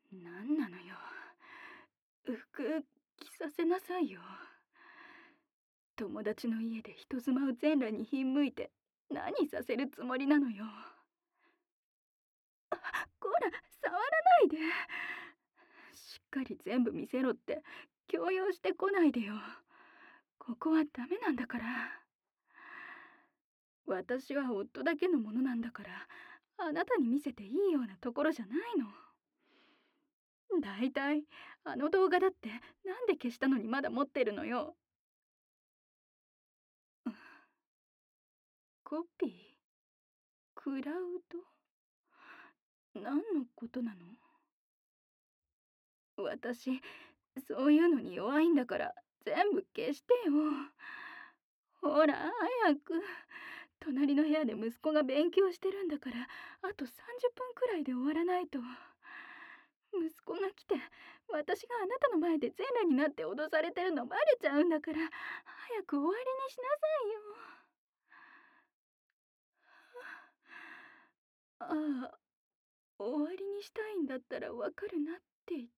なんなのよ。服着させなさいよ。友達の家で人妻を全裸にひんむいて何させるつもりなのよ。こら、触らないで。しっかり全部見せろって強要してこないでよ。ここはダメなんだから。私は夫だけのものなんだから、あなたに見せていいようなところじゃないの。だいたいあの動画だってなんで消したのにまだ持ってるのよ。コピー、クラウド、何のことなの？私、そういうのに弱いんだから全部消してよ。ほら、早く。隣の部屋で息子が勉強してるんだから、あと30分くらいで終わらないと。息子が来て、私があなたの前で全裸になって脅されてるのバレちゃうんだから、早く終わりにしなさいよ。ああ、終わりにしたいんだったらわかるなって言って。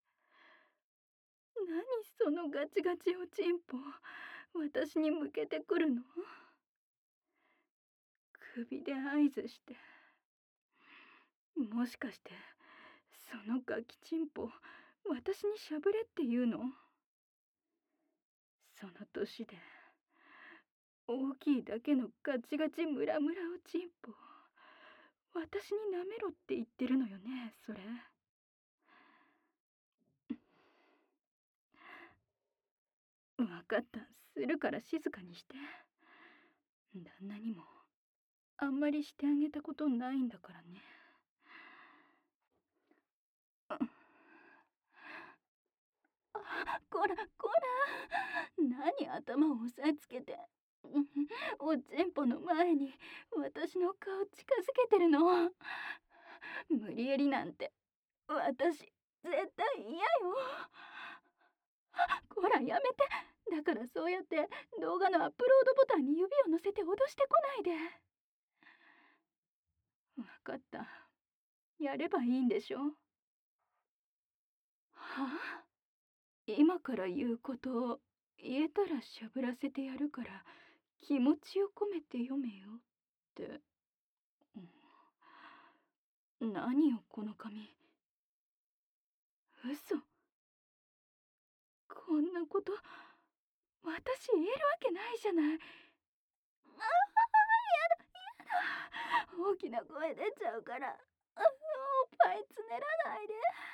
何そのガチガチおちんぽ、私に向けてくるの？首で合図して。もしかしてそのガキチンポ、私にしゃぶれって言うの？その年で大きいだけのガチガチムラムラおちんぽ、私に舐めろって言ってるのよね、それ。わかった、するから静かにして。旦那にもあんまりしてあげたことないんだからね。こらこら、何頭を押さえつけて、おちんぽの前に私の顔近づけてるの。無理やりなんて私絶対嫌よ。こらやめて。だからそうやって動画のアップロードボタンに指を乗せて脅してこないで。わかった、やればいいんでしょ。はあ、今から言うことを言えたらしゃぶらせてやるから気持ちを込めて読めよって。何よこの紙。嘘。こんなこと私言えるわけないじゃない。ああ、やだやだ。大きな声出ちゃうから、おっぱいつねらないで。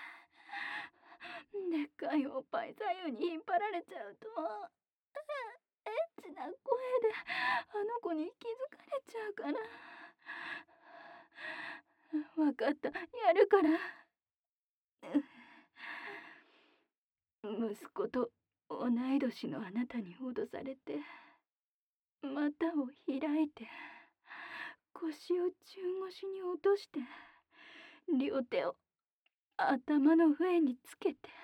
でっかいおっぱい左右に引っ張られちゃうと、エッチな声であの子に気づかれちゃうから。わかった、やるから。息子と同い年のあなたに脅されて、股を開いて腰を中腰に落として、両手を頭の上につけて、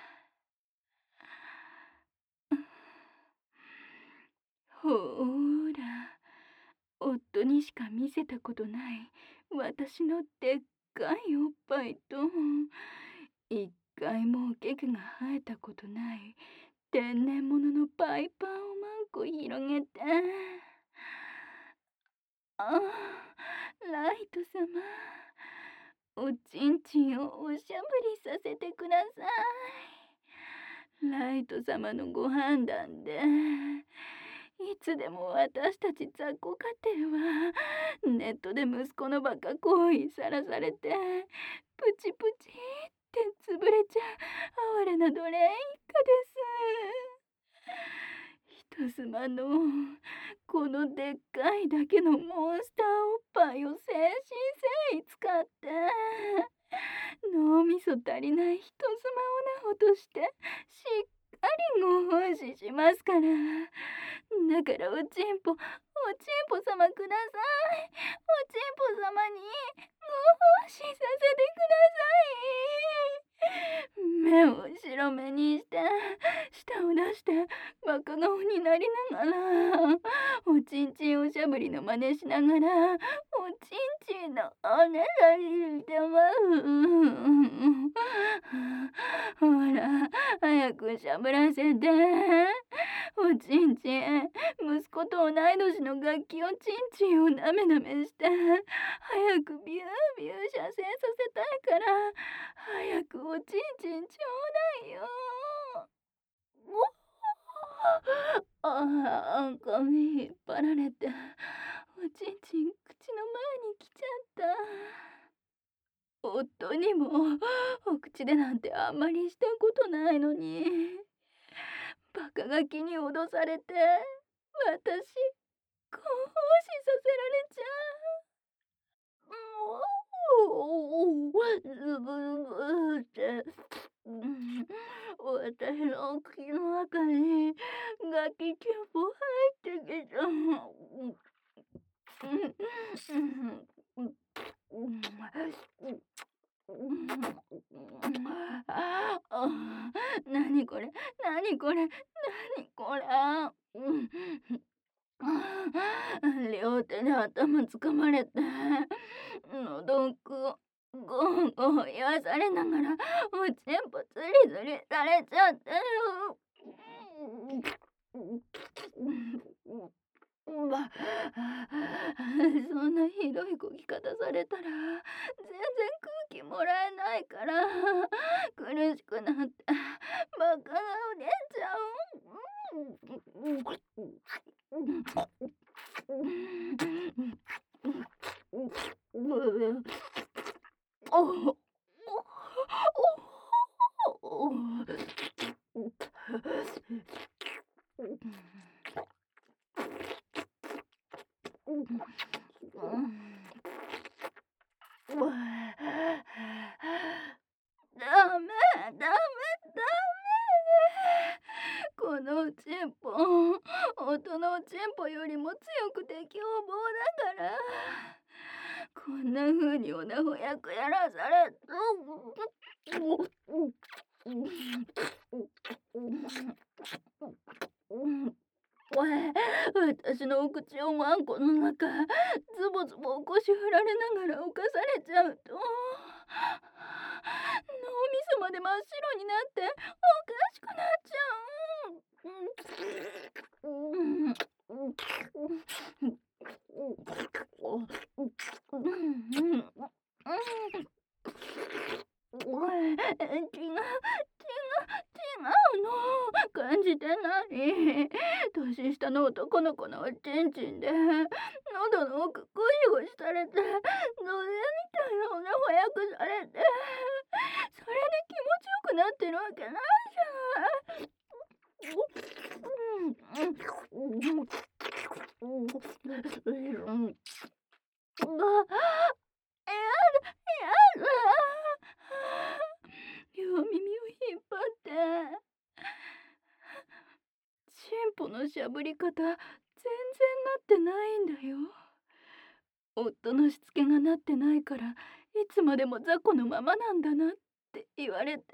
ほーら、夫にしか見せたことない私のでっかいおっぱいと、一回もおけけが生えたことない天然物のパイパンをマンコ広げて、ああ、ライト様、おちんちんをおしゃぶりさせてください。ライト様のご判断で、いつでも私たち雑魚家庭はネットで息子のバカ行為さらされてプチプチって潰れちゃう哀れな奴隷一家です。人妻のこのでっかいだけのモンスターおっぱいを誠心誠意使って脳みそ足りない人妻をなおとしてしっかりご奉仕しますから。だからおちんぽ様ください。おちんぽ様にご奉仕させてください。目を白目にして舌を出してバカ顔になりながらおちんちんおしゃぶ鳥の真似しながらおちんちんのおねだりしてます。ほら、早くしゃぶらせて。おちんちん、息子と同い年の楽器おちんちんをなめなめして、早くビュービュー射精させたいから、早くおちんちんちょうだいよ。髪引っ張られて、おちんちん口の前に来ちゃった。夫にもお口でなんてあんまりしたことないのに、バカガキに脅されて、私、こうしさせられちゃう。ズブズブって、私の口の中にガキチンポ入ってきた。なにこれ、なにこれ、なにこれ。両手で頭つかまれて、喉奥をゴーゴー言わされながら、おちんぽつりずりされちゃってる。そんなひどいこき方されたら全然空気もらえないから苦しくなってバカが出ちゃう。おおダメ、ダメ、ダメ。このおちんぽ、音のおちんぽよりも強くて凶暴だから、こんな風におなほやくやらされと。私のお口をワンコの中、ズボズボ腰振られながら犯されちゃうと、脳みそまで真っ白になっておかしくなっちゃう。違うの。感じてない。年下の男の子のおちんちんで、喉の奥ゴシゴシされて、土手みたいなおなほやくされて、それで気持ちよくなってるわけないじゃない。やだ、やだ。両耳を引っ張って。チンポのしゃぶり方、全然なってないんだよ。夫のしつけがなってないから、いつまでも雑魚のままなんだなって言われて。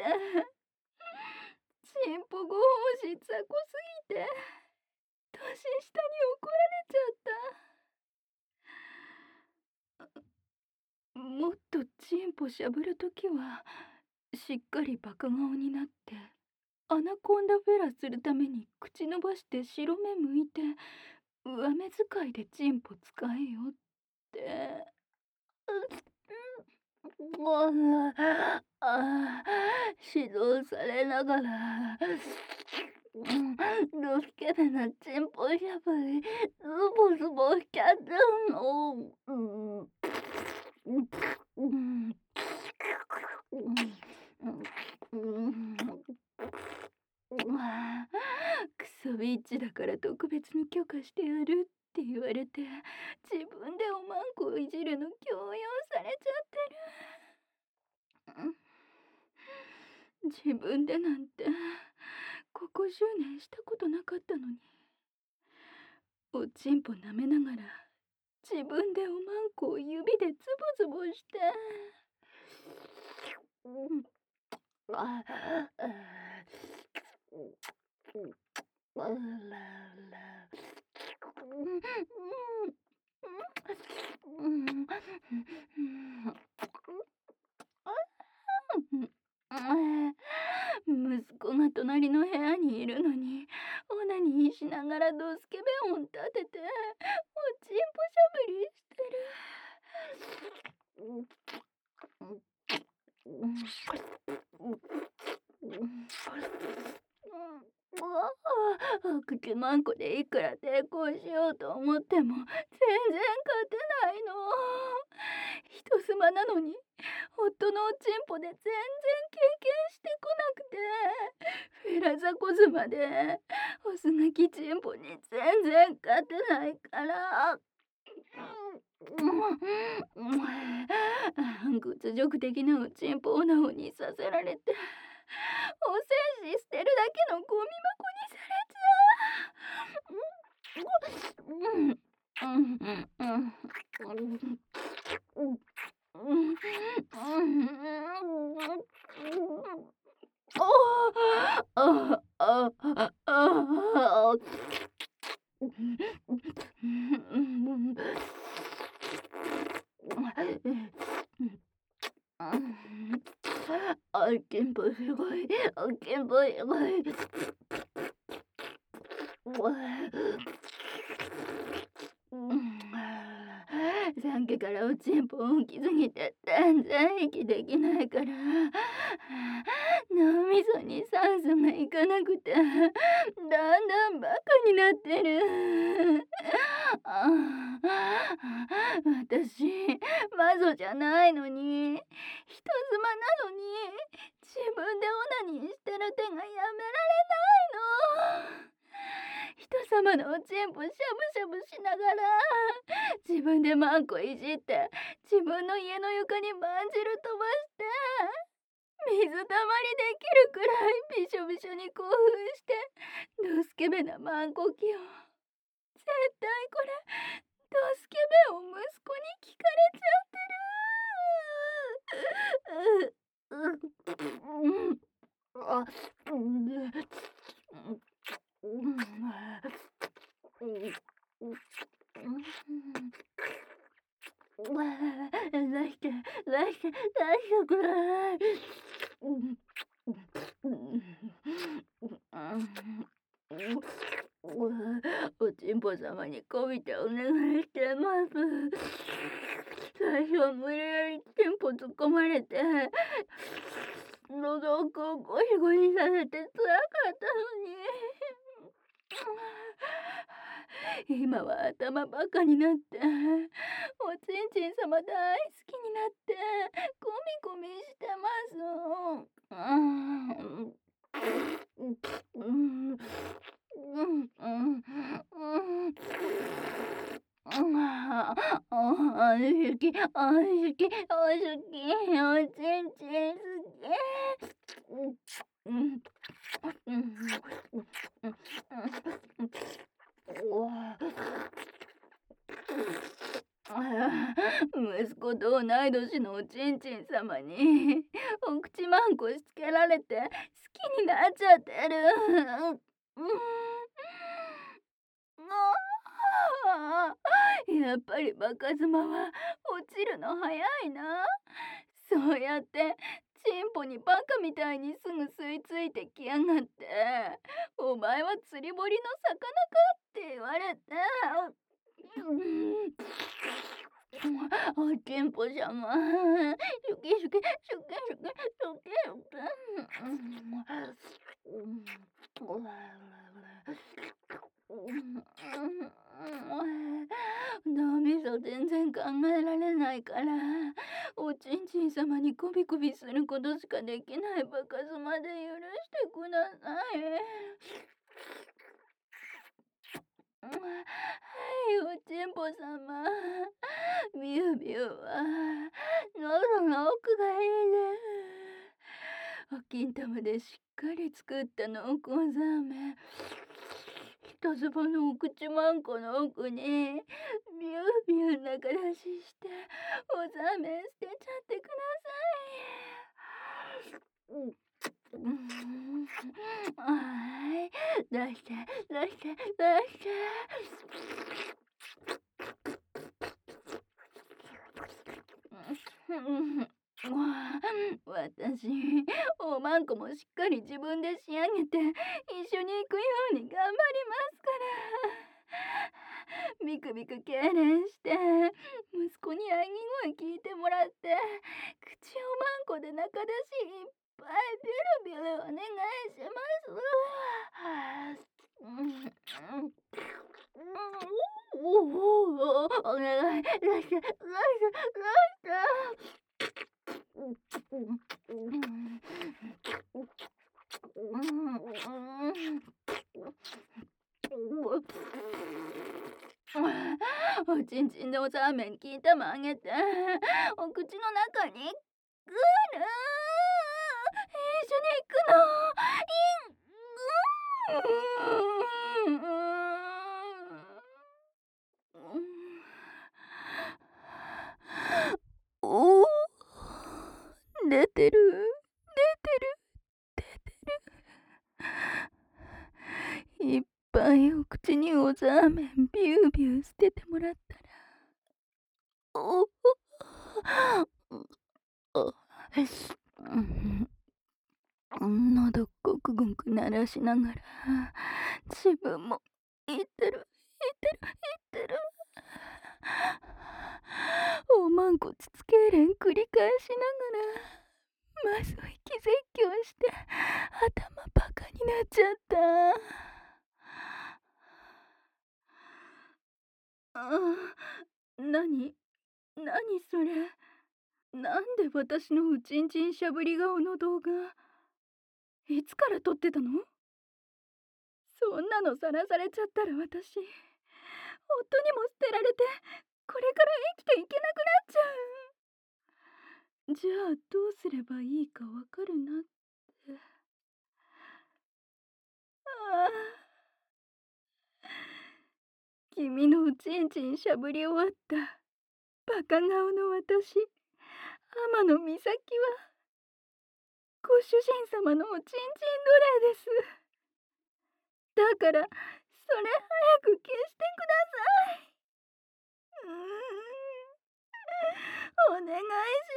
チンポご奉仕雑魚すぎて、年下に怒られちゃった。もっとチンポしゃぶるときは、しっかりバカ顔になって、アナコンダフェラするために口伸ばして白目向いて、上目遣いでチンポ使えよって。指導されながら、ドスケベなチンポしゃぶり、ズボズボしちゃったの。クソビッチだから特別に許可してやるって言われて、自分でおまんこをいじるの強要されちゃってる。自分でなんてここ10年したことなかったのに、おちんぽ舐めながら自分でおまんこを指でズボズボして。 うん。息子が隣の部屋にいるのに、オナニーしながらドスケベ音立てて、おちんぽしゃぶりしてる。うわあ、口まんこでいくら抵抗しようと思っても全然勝てないの。人妻なのに夫のおちんぽで全然経験してこなくて、フェラザコ妻でオスがキチンポに全然勝てないから、屈辱的なおちんぽオナホにさせられて、お精子捨てるだけのゴミ箱にされちゃう。あっけんぽすごい、あっけんぽすごい。さっきからおちんぽ大きすぎて全然息できないから、脳みそに酸素がいかなくてだんだんバカになってる。私魔女じゃないのに、人妻なのに、自分でオナニーしてる手がやめられないの。人様のおちんぽしゃぶしゃぶしながら、自分でマンコいじって、自分の家の床にまんじる飛ばして、水たまりできるくらいびしょびしょに興奮して、ドスケベなマンコキを。絶対これ、ドスケベを息子に聞かれちゃってる。あ、出して、出して、出してくれ。おちんぽ様にこびてお願いしてます。最初は無理やりチンポ突っ込まれて、喉奥をゴシゴシさせて辛かったのに。今は頭バカになって、おちんちん様大好きになって、ゴミゴミしてます。好き、好き、好き、おちんちん息子と同い年のおちんちん様にお口まんこしつけられて好きになっちゃってる。やっぱりバカ妻は落ちるの早いな。そうやってチンポにバカみたいにすぐ吸い付いてきやがって、お前は釣り堀の魚かって言われて。おちんぽ様、シュキシュキシュキシュキシュキシュキ。脳みそ全然考えられないから、おちんちん様にコビコビすることしかできないバカ妻で許してください。はい、おちんぽ様。ビュービューは喉の奥がいいね。お金玉でしっかり作った濃厚ザーメン。人妻のお口まんこの奥にビュービュー中出ししておザーメン捨てちゃってください。はい、出して出して出して。 私、おまんこもしっかり自分で仕上げて一緒に行くように頑張りますから。ビクビク痙攣して息子に喘ぎ声聞いてもらって、口おまんこで中出しいっぱいビュルビュルお願いします。お願い、来世、来世、来世。おちんちんでおザーメン金玉あげて、お口の中に来る。一緒に行くの。おお、出てる、出てる、出てる。いっぱいお口におザーメンビュービュー捨ててもらったら、おお、お、喉ごくごく鳴らしながら、自分も言ってる、言ってる、言ってる。おまんこつつけれん繰り返しながら、まず息絶叫して頭バカになっちゃった。なにそれ。なんで私のうちんちんしゃぶり顔の動画、いつから撮ってたの？そんなのさらされちゃったら私、夫にも捨てられて、これから生きていけなくなっちゃう。じゃあどうすればいいかわかるなって。ああ、君のうちんちんしゃぶり終わったバカ顔の私、天野美咲は、ご主人様のおちんちん奴隷です。だから、それ早く消してください。お願いし